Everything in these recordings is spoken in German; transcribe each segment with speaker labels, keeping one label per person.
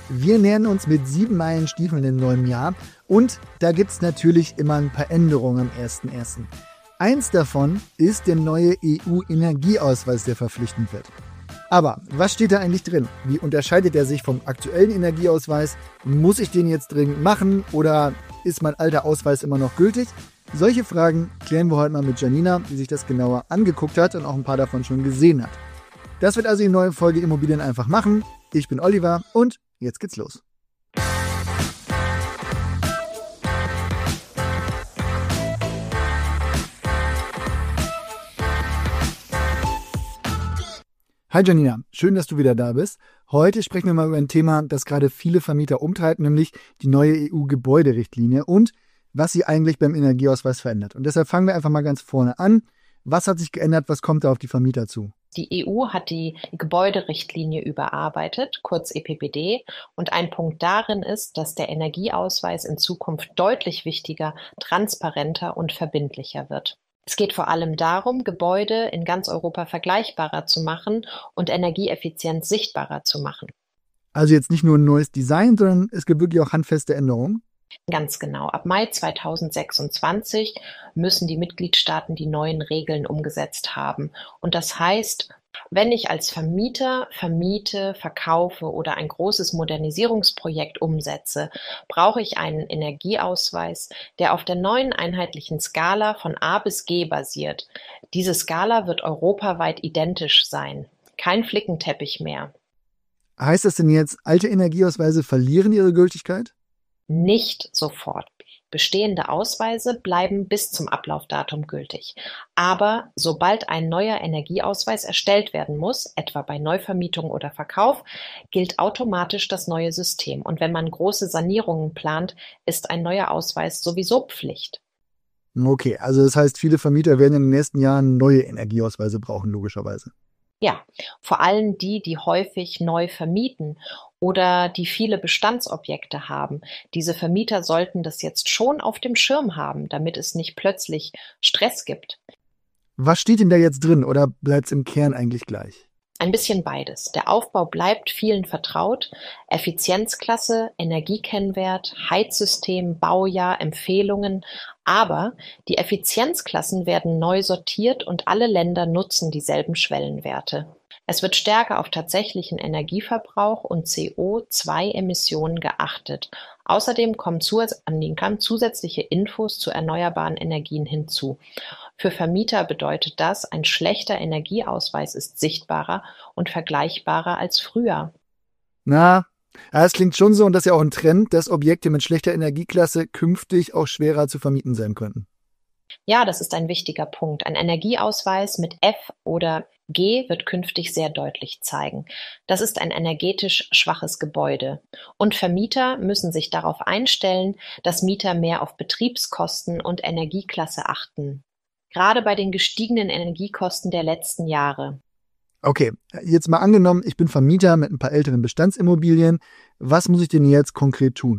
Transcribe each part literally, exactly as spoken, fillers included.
Speaker 1: Wir nähern uns mit sieben Meilenstiefeln im neuen Jahr und da gibt es natürlich immer ein paar Änderungen am ersten ersten Eins davon ist der neue E U-Energieausweis, der verpflichtend wird. Aber was steht da eigentlich drin? Wie unterscheidet er sich vom aktuellen Energieausweis? Muss ich den jetzt dringend machen oder ist mein alter Ausweis immer noch gültig? Solche Fragen klären wir heute mal mit Janina, die sich das genauer angeguckt hat und auch ein paar davon schon gesehen hat. Das wird also die neue Folge Immobilien einfach machen. Ich bin Oliver und jetzt geht's los. Hi Janina, schön, dass du wieder da bist. Heute sprechen wir mal über ein Thema, das gerade viele Vermieter umtreibt, nämlich die neue E U-Gebäuderichtlinie und was sie eigentlich beim Energieausweis verändert. Und deshalb fangen wir einfach mal ganz vorne an. Was hat sich geändert? Was kommt da auf die Vermieter zu?
Speaker 2: Die E U hat die Gebäuderichtlinie überarbeitet, kurz E P B D, und ein Punkt darin ist, dass der Energieausweis in Zukunft deutlich wichtiger, transparenter und verbindlicher wird. Es geht vor allem darum, Gebäude in ganz Europa vergleichbarer zu machen und Energieeffizienz sichtbarer zu machen.
Speaker 1: Also jetzt nicht nur ein neues Design, sondern es gibt wirklich auch handfeste Änderungen?
Speaker 2: Ganz genau. Ab Mai zweitausendsechsundzwanzig müssen die Mitgliedstaaten die neuen Regeln umgesetzt haben. Und das heißt, wenn ich als Vermieter vermiete, verkaufe oder ein großes Modernisierungsprojekt umsetze, brauche ich einen Energieausweis, der auf der neuen einheitlichen Skala von A bis G basiert. Diese Skala wird europaweit identisch sein. Kein Flickenteppich mehr.
Speaker 1: Heißt das denn jetzt, alte Energieausweise verlieren ihre Gültigkeit?
Speaker 2: Nicht sofort. Bestehende Ausweise bleiben bis zum Ablaufdatum gültig. Aber sobald ein neuer Energieausweis erstellt werden muss, etwa bei Neuvermietung oder Verkauf, gilt automatisch das neue System. Und wenn man große Sanierungen plant, ist ein neuer Ausweis sowieso Pflicht.
Speaker 1: Okay, also das heißt, viele Vermieter werden in den nächsten Jahren neue Energieausweise brauchen, logischerweise.
Speaker 2: Ja, vor allem die, die häufig neu vermieten oder die viele Bestandsobjekte haben. Diese Vermieter sollten das jetzt schon auf dem Schirm haben, damit es nicht plötzlich Stress gibt.
Speaker 1: Was steht denn da jetzt drin oder bleibt es im Kern eigentlich gleich?
Speaker 2: Ein bisschen beides. Der Aufbau bleibt vielen vertraut. Effizienzklasse, Energiekennwert, Heizsystem, Baujahr, Empfehlungen. Aber die Effizienzklassen werden neu sortiert und alle Länder nutzen dieselben Schwellenwerte. Es wird stärker auf tatsächlichen Energieverbrauch und C O zwei Emissionen geachtet. Außerdem kommen zusätzliche Infos zu erneuerbaren Energien hinzu. Für Vermieter bedeutet das, ein schlechter Energieausweis ist sichtbarer und vergleichbarer als früher.
Speaker 1: Na, ja, das klingt schon so und das ist ja auch ein Trend, dass Objekte mit schlechter Energieklasse künftig auch schwerer zu vermieten sein könnten.
Speaker 2: Ja, das ist ein wichtiger Punkt. Ein Energieausweis mit F oder G wird künftig sehr deutlich zeigen. Das ist ein energetisch schwaches Gebäude. Und Vermieter müssen sich darauf einstellen, dass Mieter mehr auf Betriebskosten und Energieklasse achten. Gerade bei den gestiegenen Energiekosten der letzten Jahre.
Speaker 1: Okay, jetzt mal angenommen, ich bin Vermieter mit ein paar älteren Bestandsimmobilien. Was muss ich denn jetzt konkret tun?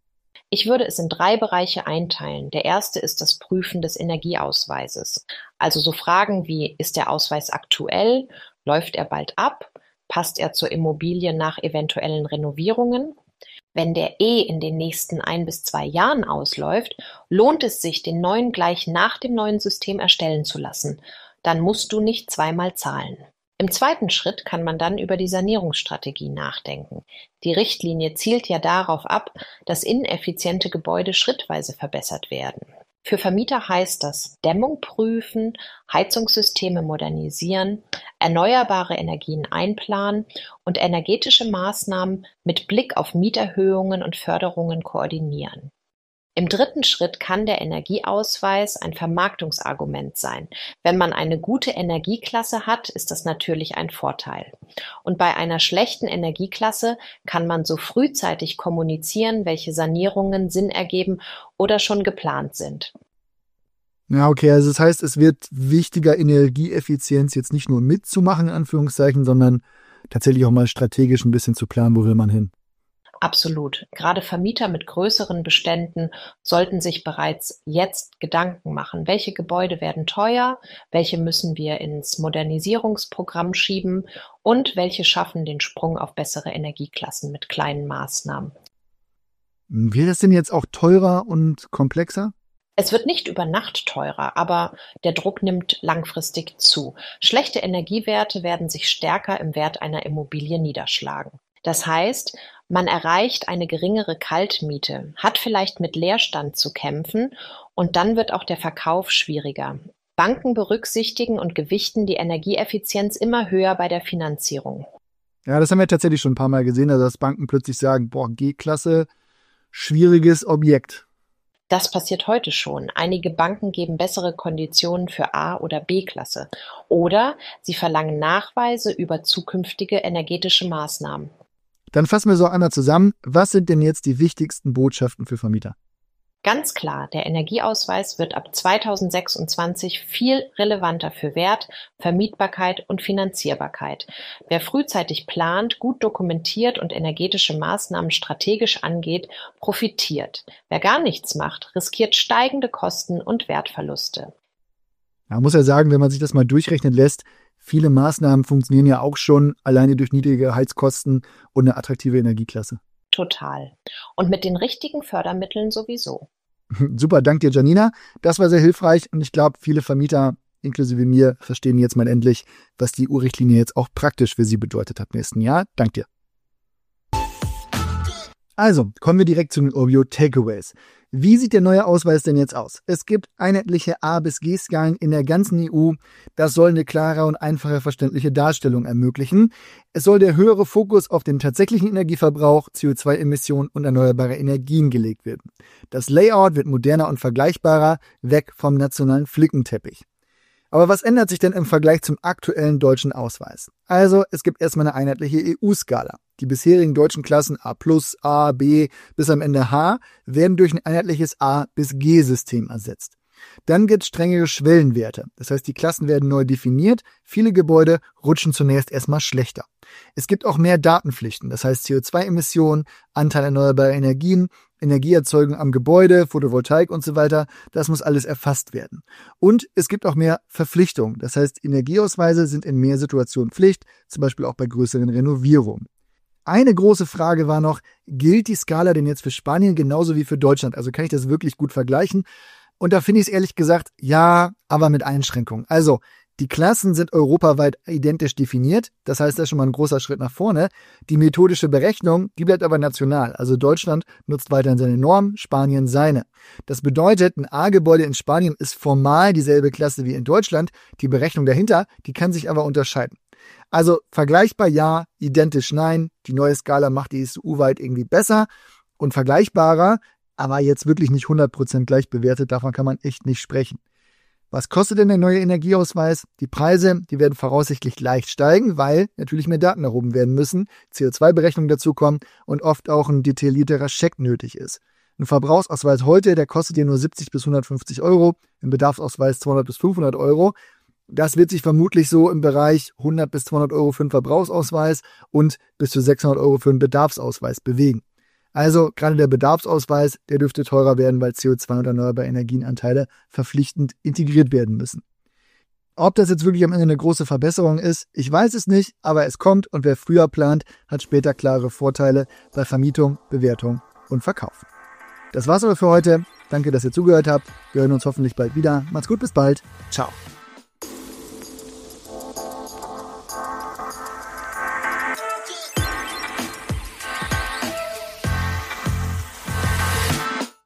Speaker 2: Ich würde es in drei Bereiche einteilen. Der erste ist das Prüfen des Energieausweises. Also so Fragen wie, ist der Ausweis aktuell? Läuft er bald ab? Passt er zur Immobilie nach eventuellen Renovierungen? Wenn der eh in den nächsten ein bis zwei Jahren ausläuft, lohnt es sich, den neuen gleich nach dem neuen System erstellen zu lassen. Dann musst du nicht zweimal zahlen. Im zweiten Schritt kann man dann über die Sanierungsstrategie nachdenken. Die Richtlinie zielt ja darauf ab, dass ineffiziente Gebäude schrittweise verbessert werden. Für Vermieter heißt das Dämmung prüfen, Heizungssysteme modernisieren, erneuerbare Energien einplanen und energetische Maßnahmen mit Blick auf Mieterhöhungen und Förderungen koordinieren. Im dritten Schritt kann der Energieausweis ein Vermarktungsargument sein. Wenn man eine gute Energieklasse hat, ist das natürlich ein Vorteil. Und bei einer schlechten Energieklasse kann man so frühzeitig kommunizieren, welche Sanierungen Sinn ergeben oder schon geplant sind.
Speaker 1: Ja, okay, also das heißt, es wird wichtiger, Energieeffizienz jetzt nicht nur mitzumachen, in Anführungszeichen, sondern tatsächlich auch mal strategisch ein bisschen zu planen, wo will man hin.
Speaker 2: Absolut. Gerade Vermieter mit größeren Beständen sollten sich bereits jetzt Gedanken machen. Welche Gebäude werden teuer? Welche müssen wir ins Modernisierungsprogramm schieben? Und welche schaffen den Sprung auf bessere Energieklassen mit kleinen Maßnahmen?
Speaker 1: Wird das denn jetzt auch teurer und komplexer?
Speaker 2: Es wird nicht über Nacht teurer, aber der Druck nimmt langfristig zu. Schlechte Energiewerte werden sich stärker im Wert einer Immobilie niederschlagen. Das heißt, man erreicht eine geringere Kaltmiete, hat vielleicht mit Leerstand zu kämpfen und dann wird auch der Verkauf schwieriger. Banken berücksichtigen und gewichten die Energieeffizienz immer höher bei der Finanzierung.
Speaker 1: Ja, das haben wir tatsächlich schon ein paar Mal gesehen, also dass Banken plötzlich sagen, boah, G-Klasse, schwieriges Objekt.
Speaker 2: Das passiert heute schon. Einige Banken geben bessere Konditionen für A- oder B-Klasse. Oder sie verlangen Nachweise über zukünftige energetische Maßnahmen.
Speaker 1: Dann fassen wir so einmal zusammen. Was sind denn jetzt die wichtigsten Botschaften für Vermieter?
Speaker 2: Ganz klar, der Energieausweis wird ab zweitausendsechsundzwanzig viel relevanter für Wert, Vermietbarkeit und Finanzierbarkeit. Wer frühzeitig plant, gut dokumentiert und energetische Maßnahmen strategisch angeht, profitiert. Wer gar nichts macht, riskiert steigende Kosten und Wertverluste.
Speaker 1: Man muss ja sagen, wenn man sich das mal durchrechnen lässt, viele Maßnahmen funktionieren ja auch schon alleine durch niedrige Heizkosten und eine attraktive Energieklasse.
Speaker 2: Total. Und mit den richtigen Fördermitteln sowieso.
Speaker 1: Super, dank dir, Janina. Das war sehr hilfreich und ich glaube, viele Vermieter, inklusive mir, verstehen jetzt mal endlich, was die E U-Richtlinie jetzt auch praktisch für sie bedeutet hat im nächsten Jahr. Dank dir. Also, kommen wir direkt zu den Urbio Takeaways. Wie sieht der neue Ausweis denn jetzt aus? Es gibt einheitliche A- bis G-Skalen in der ganzen E U. Das soll eine klare und einfache verständliche Darstellung ermöglichen. Es soll der höhere Fokus auf den tatsächlichen Energieverbrauch, C O zwei Emissionen und erneuerbare Energien gelegt werden. Das Layout wird moderner und vergleichbarer, weg vom nationalen Flickenteppich. Aber was ändert sich denn im Vergleich zum aktuellen deutschen Ausweis? Also, es gibt erstmal eine einheitliche E U-Skala. Die bisherigen deutschen Klassen A plus, A, B bis am Ende H werden durch ein einheitliches A bis G-System ersetzt. Dann gibt es strengere Schwellenwerte. Das heißt, die Klassen werden neu definiert. Viele Gebäude rutschen zunächst erstmal schlechter. Es gibt auch mehr Datenpflichten. Das heißt, C O zwei Emissionen, Anteil erneuerbarer Energien, Energieerzeugung am Gebäude, Photovoltaik und so weiter. Das muss alles erfasst werden. Und es gibt auch mehr Verpflichtungen. Das heißt, Energieausweise sind in mehr Situationen Pflicht, zum Beispiel auch bei größeren Renovierungen. Eine große Frage war noch, gilt die Skala denn jetzt für Spanien genauso wie für Deutschland? Also kann ich das wirklich gut vergleichen? Und da finde ich es ehrlich gesagt, ja, aber mit Einschränkungen. Also, die Klassen sind europaweit identisch definiert. Das heißt, das ist schon mal ein großer Schritt nach vorne. Die methodische Berechnung, die bleibt aber national. Also Deutschland nutzt weiterhin seine Norm, Spanien seine. Das bedeutet, ein A-Gebäude in Spanien ist formal dieselbe Klasse wie in Deutschland. Die Berechnung dahinter, die kann sich aber unterscheiden. Also vergleichbar ja, identisch nein. Die neue Skala macht die E U-weit irgendwie besser und vergleichbarer, aber jetzt wirklich nicht hundert Prozent gleich bewertet. Davon kann man echt nicht sprechen. Was kostet denn der neue Energieausweis? Die Preise, die werden voraussichtlich leicht steigen, weil natürlich mehr Daten erhoben werden müssen, C O zwei Berechnungen dazukommen und oft auch ein detaillierterer Check nötig ist. Ein Verbrauchsausweis heute, der kostet dir nur siebzig bis hundertfünfzig Euro, ein Bedarfsausweis zweihundert bis fünfhundert Euro. Das wird sich vermutlich so im Bereich hundert bis zweihundert Euro für einen Verbrauchsausweis und bis zu sechshundert Euro für einen Bedarfsausweis bewegen. Also gerade der Bedarfsausweis, der dürfte teurer werden, weil C O zwei und erneuerbare Energienanteile verpflichtend integriert werden müssen. Ob das jetzt wirklich am Ende eine große Verbesserung ist, ich weiß es nicht, aber es kommt und wer früher plant, hat später klare Vorteile bei Vermietung, Bewertung und Verkauf. Das war's aber für heute. Danke, dass ihr zugehört habt. Wir hören uns hoffentlich bald wieder. Macht's gut, bis bald. Ciao.